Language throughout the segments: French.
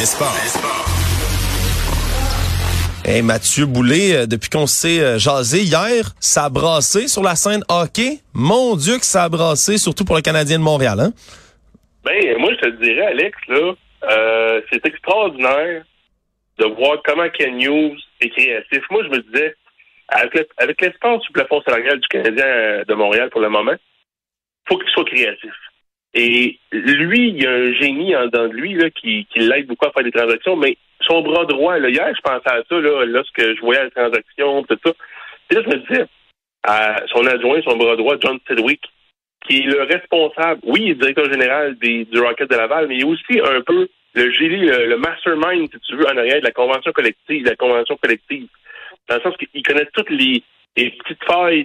Hey, Mathieu Boulay, depuis qu'on s'est jasé hier, ça a brassé sur la scène hockey. Mon Dieu que ça a brassé, surtout pour le Canadien de Montréal, hein? Ben, moi, je te dirais, Alex, là, c'est extraordinaire de voir comment Ken Hughes est créatif. Moi, je me disais, avec l'espace du plafond salarial du Canadien de Montréal pour le moment, faut qu'il soit créatif. Et lui, il y a un génie en dedans de lui là, qui l'aide beaucoup à faire des transactions, mais son bras droit, là, hier, je pensais à ça, là, lorsque je voyais la transaction, tout ça. Et là, je me disais, à son adjoint, son bras droit, John Sedgwick, qui est le responsable, oui, il est directeur général du Rocket de Laval, mais il est aussi un peu le génie, le mastermind, si tu veux, en arrière de la convention collective, dans le sens qu'il connaît toutes les petites failles,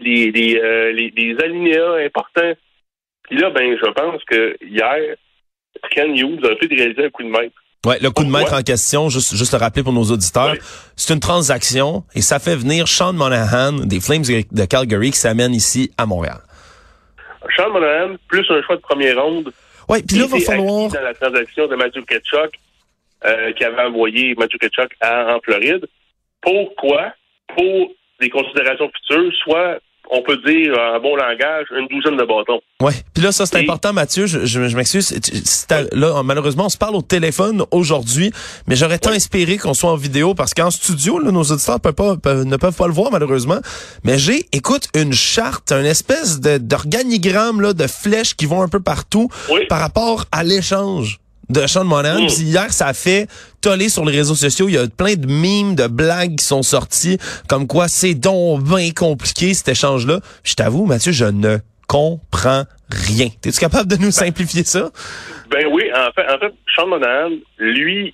les alinéas importants. Puis là, ben, je pense que hier, Ken Hughes a fait réaliser un coup de maître. Ouais, le coup de maître en question, juste le rappeler pour nos auditeurs, c'est une transaction et ça fait venir Sean Monahan des Flames de Calgary qui s'amène ici à Montréal. Sean Monahan, plus un choix de première ronde. Ouais, puis là, il va falloir... dans la transaction de Matthew Tkachuk, qui avait envoyé Matthew Tkachuk en Floride. Pourquoi? Pour des considérations futures, soit... on peut dire, en bon langage, une douzaine de bâtons. Ouais. Puis là, ça, c'est important, Mathieu. Je m'excuse. Là, malheureusement, on se parle au téléphone aujourd'hui, mais j'aurais tant espéré qu'on soit en vidéo parce qu'en studio, là, nos auditeurs ne peuvent pas le voir, malheureusement. Mais écoute, une charte, une espèce d'organigramme, là, de flèches qui vont un peu partout par rapport à l'échange de Sean Monahan. Puis hier, ça a fait toller sur les réseaux sociaux. Il y a plein de mimes, de blagues qui sont sorties, comme quoi c'est donc bien compliqué, cet échange-là. Je t'avoue, Mathieu, je ne comprends rien. Es-tu capable de nous simplifier ça? Ben oui, en fait, Sean Monahan, lui,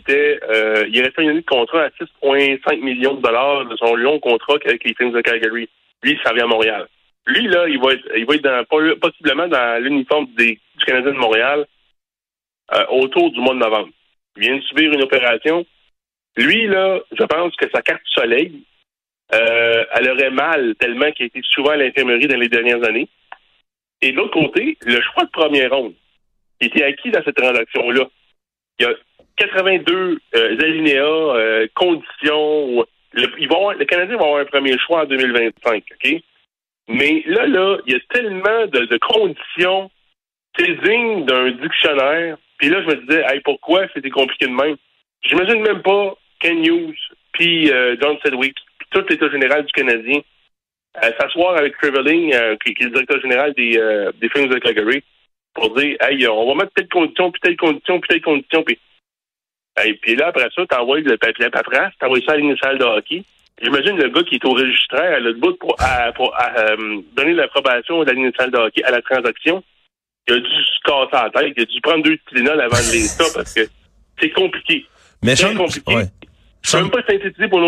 il restait une année de contrat à 6,5 millions de dollars de son long contrat avec les Flames de Calgary. Lui, ça vient à Montréal. Lui, là, il va être possiblement dans l'uniforme du Canadien de Montréal autour du mois de novembre. Il vient de subir une opération. Lui, là, je pense que sa carte soleil, elle aurait mal tellement qu'il a été souvent à l'infirmerie dans les dernières années. Et de l'autre côté, le choix de première ronde, qui était acquis dans cette transaction-là. Il y a 82 alinéas, conditions. Le Canadien va avoir un premier choix en 2025, OK? Mais là, il y a tellement de conditions, c'est digne d'un dictionnaire. Puis là, je me disais, hey, pourquoi c'était compliqué de même? J'imagine même pas Ken Hughes, puis John Sedgwick, puis tout l'État général du Canadien, s'asseoir avec Trevelling, qui est le directeur général des Flames de Calgary, pour dire, hey, on va mettre telle condition, puis telle condition, puis telle condition, puis... Hey, puis là, après ça, t'envoies le papier à paperasse, t'envoies ça à l'initiale de hockey. J'imagine le gars qui est au registraire à l'autre bout pour donner l'approbation de l'initiale de hockey à la transaction. Il a dû se casser la tête, il a dû prendre 2 Tylenol avant de lire ça parce que c'est compliqué. Mais c'est compliqué. Je ne veux même pas synthétiser pour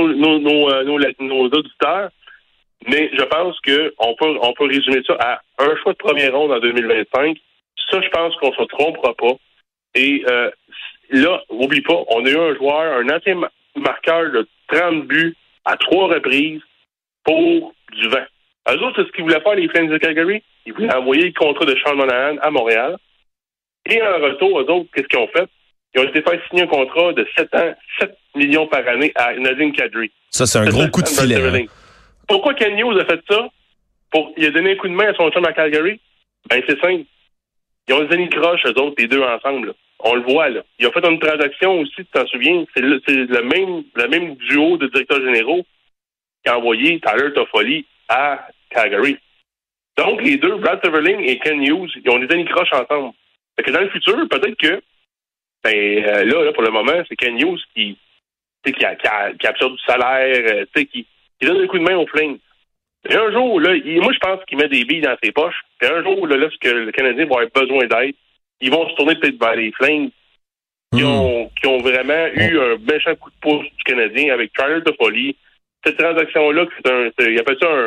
nos auditeurs, mais je pense que on peut résumer ça à un choix de première ronde en 2025. Ça, je pense qu'on ne se trompera pas. Et là, oublie pas, on a eu un joueur, un ancien marqueur de 30 buts à 3 reprises pour du vent. Eux autres, c'est ce qu'ils voulaient faire, les Flames de Calgary. Ils voulaient envoyer le contrat de Sean Monahan à Montréal. Et en retour, eux autres, qu'est-ce qu'ils ont fait? Ils ont été fait signer un contrat de 7 ans, 7 millions par année à Nazem Kadri. Ça, c'est un gros coup de filet. Hein? Pourquoi Ken Hughes a fait ça? Il a donné un coup de main à son chum à Calgary? Ben, c'est simple. Ils ont des années croches, eux autres, les deux ensemble. Là. On le voit, là. Ils ont fait une transaction aussi, tu t'en souviens? C'est le même duo de directeurs généraux qui a envoyé Tyler Toffoli à Calgary. Donc, les deux, Brad Trevelling et Ken Hughes, ils ont des années croches ensemble. Fait que dans le futur, peut-être que, là, pour le moment, c'est Ken Hughes qui absorbe du salaire, qui donne un coup de main aux Flames. Et un jour, là, moi, je pense qu'il met des billes dans ses poches. Puis un jour, là, lorsque le Canadien va avoir besoin d'aide, ils vont se tourner peut-être vers les Flames qui ont vraiment eu un méchant coup de pouce du Canadien avec Tyler Toffoli. Cette transaction-là, il appelle ça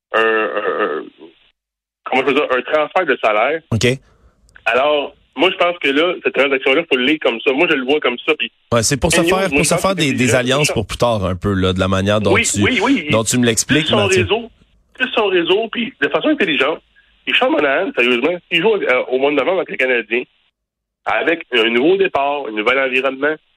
un transfert de salaire. OK. Alors, moi, je pense que là, cette transaction-là, il faut le lire comme ça. Moi, je le vois comme ça. Puis, c'est pour se faire des alliances pour plus tard, un peu, là, de la manière dont tu me l'expliques. Plus son réseau, puis de façon intelligente. Et Sean Monahan, sérieusement, il joue au mois de novembre avec les Canadiens, avec un nouveau départ, un nouvel environnement,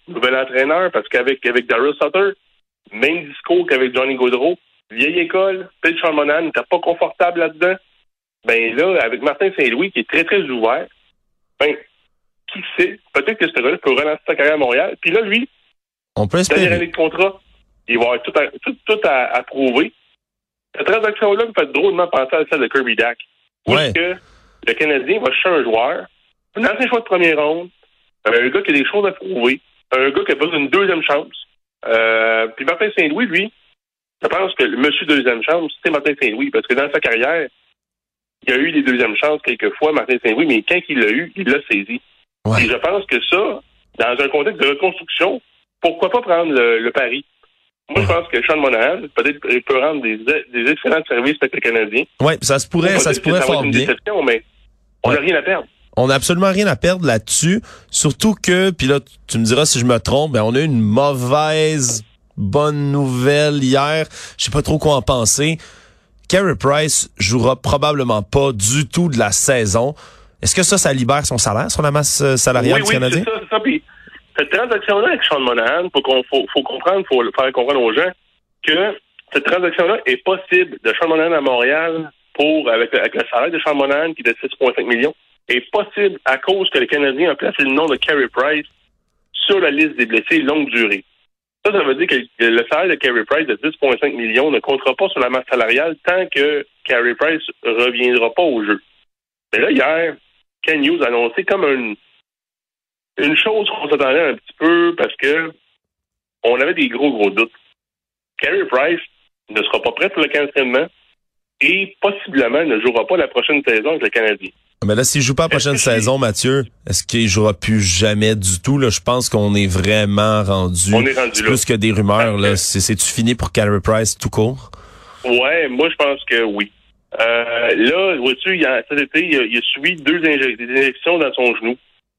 nouvel entraîneur, parce qu'avec Daryl Sutter, même discours qu'avec Johnny Gaudreau, vieille école, peut-être Sean Monahan n'était pas confortable là-dedans. Ben là, avec Martin Saint-Louis, qui est très, très ouvert, ben, qui sait, peut-être que ce gars-là peut relancer sa carrière à Montréal. Puis là, lui, on peut espérer. Dernière année de contrat, il va avoir tout à prouver. Cette transaction-là me fait drôlement penser à celle de Kirby Dach. Où est-ce que le Canadien va chercher un joueur, un ancien choix de première ronde, un gars qui a des choses à prouver, un gars qui a besoin d'une deuxième chance. Puis Martin Saint-Louis, lui, je pense que le monsieur deuxième chance, c'est Martin Saint-Louis, parce que dans sa carrière, il a eu des deuxièmes chances quelquefois, Martin Saint-Louis, mais quand il l'a eu, il l'a saisi. Ouais. Et je pense que ça, dans un contexte de reconstruction, pourquoi pas prendre le pari? Moi, je pense que Sean Monahan, peut-être, il peut rendre des excellents services avec le Canadien. Oui, ça se pourrait fort bien. Mais on n'a rien à perdre. On n'a absolument rien à perdre là-dessus. Surtout que, puis là, tu me diras si je me trompe, ben on a eu une mauvaise bonne nouvelle hier. Je sais pas trop quoi en penser. Carey Price jouera probablement pas du tout de la saison. Est-ce que ça libère son salaire sur la masse salariale du Canadien? Oui, c'est ça. Puis, cette transaction-là avec Sean Monahan, faut comprendre, faut faire comprendre aux gens que cette transaction-là est possible de Sean Monahan à Montréal avec le salaire de Sean Monahan qui est de 6,5 millions, est possible à cause que le Canadien a placé le nom de Carey Price sur la liste des blessés longue durée. Ça veut dire que le salaire de Carey Price de 10,5 millions ne comptera pas sur la masse salariale tant que Carey Price reviendra pas au jeu. Mais là, hier, Ken Hughes a annoncé comme une chose qu'on s'attendait un petit peu parce que on avait des gros doutes. Carey Price ne sera pas prêt pour le camp d'entraînement et possiblement ne jouera pas la prochaine saison avec le Canadien. Mais là, s'il joue pas la prochaine saison, Mathieu, est-ce qu'il jouera plus jamais du tout? Là, je pense qu'on est vraiment rendu. On est rendu là. Plus que des rumeurs. Là, c'est-tu fini pour Carey Price tout court? Ouais, moi je pense que oui. Là, vois-tu, cet été, il a subi des injections dans son genou.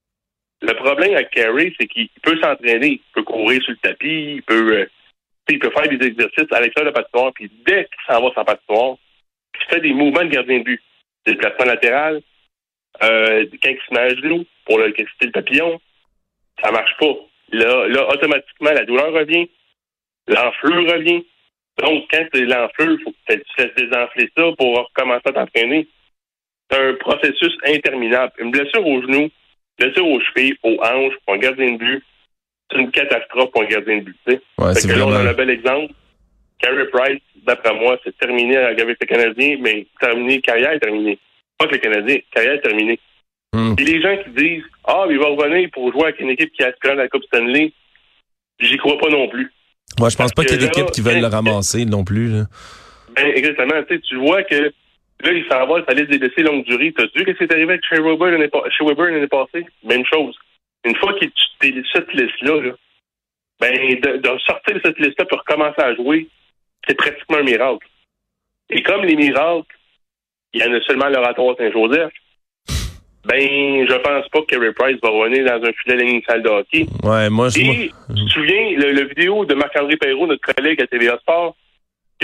Le problème avec Carey, c'est qu'il peut s'entraîner, il peut courir sur le tapis, il peut faire des exercices à l'extérieur de la patinoire, puis dès qu'il s'en va sur la patinoire, il fait des mouvements de gardien de but, des déplacements latéral, quand il se met à genoux pour exciter le papillon, ça marche pas. Là, automatiquement, la douleur revient, l'enflure revient. Donc, quand c'est l'enflure, il faut que tu fasses désenfler ça pour recommencer à t'entraîner. C'est un processus interminable. Une blessure au genou, blessure aux chevilles, aux hanches, pour un gardien de but, c'est une catastrophe pour un gardien de but. Ouais, c'est là, vraiment... on a un bel exemple. Carey Price, d'après moi, c'est terminé avec le Canadien, mais carrière est terminée. Pas que le Canadien, carrière est terminée. Et les gens qui disent « Ah, il va revenir pour jouer avec une équipe qui aspire à la Coupe Stanley », j'y crois pas non plus. Moi, je pense pas qu'il y ait d'équipe qui veulent le ramasser non plus. Là. Ben, exactement. Tu vois que là, il s'en va, ça liste des blessés longue durée. T'as vu ce qui est arrivé avec Shea Weber l'année passée? Même chose. Une fois qu'il est de cette liste-là, ben, de sortir de cette liste-là pour recommencer à jouer, c'est pratiquement un miracle. Et comme les miracles, il y en a seulement à l'Oratoire Saint-Joseph, ben, je pense pas que Carey Price va revenir dans un filet d'une salle de hockey. Ouais, tu te souviens, le vidéo de Marc-André Perrault, notre collègue à TVA Sport, qui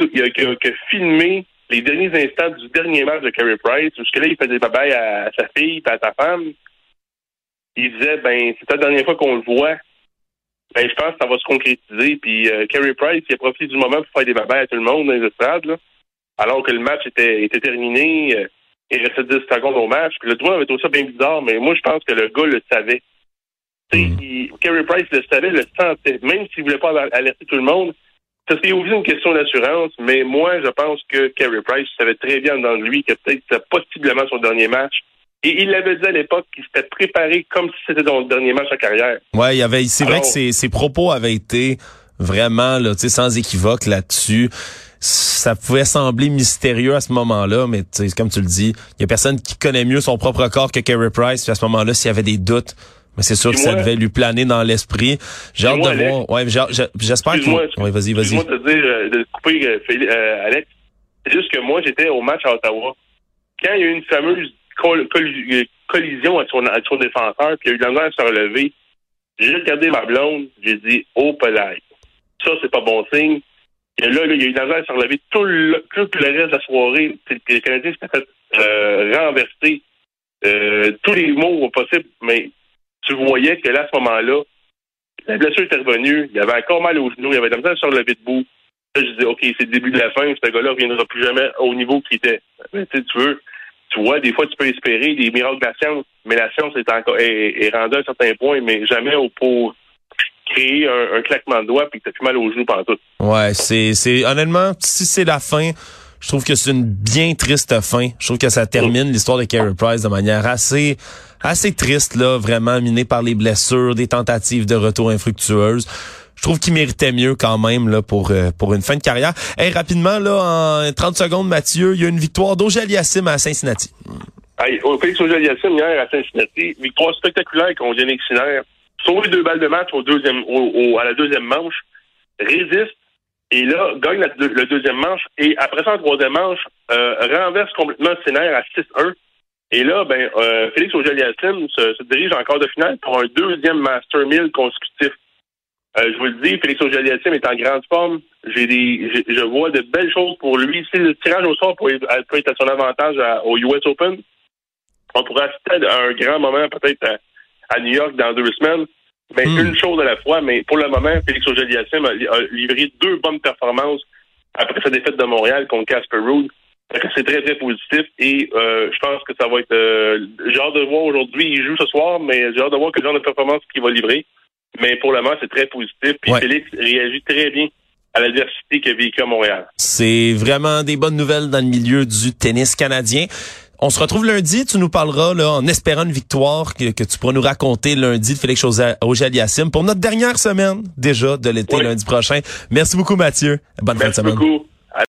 a filmé les derniers instants du dernier match de Carey Price, jusque là, il faisait bye-bye à sa fille et à sa femme. Il disait, ben, c'est la dernière fois qu'on le voit. Ben, je pense que ça va se concrétiser. Puis Carey Price, il a profité du moment pour faire des bye-bye à tout le monde dans les estrades, là, alors que le match était terminé. Il restait 10 secondes au match. Puis le doigt avait trouvé ça bien bizarre, mais moi, je pense que le gars le savait. Carey Price le savait, le sentait. Même s'il voulait pas alerter tout le monde, ça serait aussi une question d'assurance, mais moi, je pense que Carey Price savait très bien dans lui que peut-être c'était possiblement son dernier match. Et il l'avait dit à l'époque qu'il s'était préparé comme si c'était son dernier match en carrière. Ouais, c'est vrai que ses propos avaient été vraiment là, sans équivoque là-dessus. Ça pouvait sembler mystérieux à ce moment-là, mais comme tu le dis, il y a personne qui connaît mieux son propre corps que Carey Price. Puis à ce moment-là, s'il y avait des doutes, mais c'est sûr que ça devait lui planer dans l'esprit. J'ai hâte de voir. Ouais, j'espère que... Ouais, vas-y. Excuse-moi de couper, Alex. C'est juste que moi, j'étais au match à Ottawa. Quand il y a eu une fameuse collision avec son défenseur, puis il y a eu de la misère à se relever, j'ai regardé ma blonde, j'ai dit « Oh, pelaille, ça, c'est pas bon signe. » Et là, il y a eu de la misère à se relever tout le reste de la soirée. Les Canadiens s'étaient fait renverser tous les mots possibles, mais tu voyais que là, à ce moment-là, la blessure était revenue, il avait encore mal au genou, il avait de la misère sur le lever debout. Là, je dis, OK, c'est le début de la fin, ce gars-là ne reviendra plus jamais au niveau qu'il était. Mais, tu vois, des fois, tu peux espérer des miracles de la science, mais la science est rendue à un certain point, mais jamais pour créer un claquement de doigts puis que tu as plus mal au genou pendant tout. Ouais, c'est honnêtement, si c'est la fin, je trouve que c'est une bien triste fin. Je trouve que ça termine l'histoire de Carey Price de manière assez triste, là, vraiment minée par les blessures, des tentatives de retour infructueuses. Je trouve qu'il méritait mieux quand même là pour une fin de carrière. Hey, rapidement là, en 30 secondes, Mathieu, il y a une victoire d'Auger-Aliassime à Cincinnati. Hey, Félix Auger-Aliassime hier à Cincinnati, victoire spectaculaire contre Yannick Sinner. Sauver 2 balles de match à la deuxième manche, résiste et là gagne le deuxième manche et après ça en troisième manche renverse complètement Sinner à 6-1. Et là, Félix Auger-Aliassime se dirige en quart de finale pour un deuxième Master 1000 consécutif. Je vous le dis, Félix Auger-Aliassime est en grande forme. Je vois de belles choses pour lui. Si le tirage au sort peut être à son avantage au US Open, on pourrait assister à un grand moment peut-être à New York dans 2 semaines. Mais une chose à la fois. Mais pour le moment, Félix Auger-Aliassime a livré 2 bonnes performances après sa défaite de Montréal contre Casper Ruud. C'est très, très positif. Et je pense que ça va être... j'ai hâte de voir aujourd'hui. Il joue ce soir, mais j'ai hâte de voir quel genre de performance qu'il va livrer. Mais pour le moment, c'est très positif. Puis Félix réagit très bien à l'adversité qu'il a vécue à Montréal. C'est vraiment des bonnes nouvelles dans le milieu du tennis canadien. On se retrouve lundi. Tu nous parleras, là, en espérant une victoire que tu pourras nous raconter lundi de Félix Auger-Aliassime pour notre dernière semaine déjà de l'été lundi prochain. Merci beaucoup, Mathieu. Bonne fin de semaine. Merci beaucoup.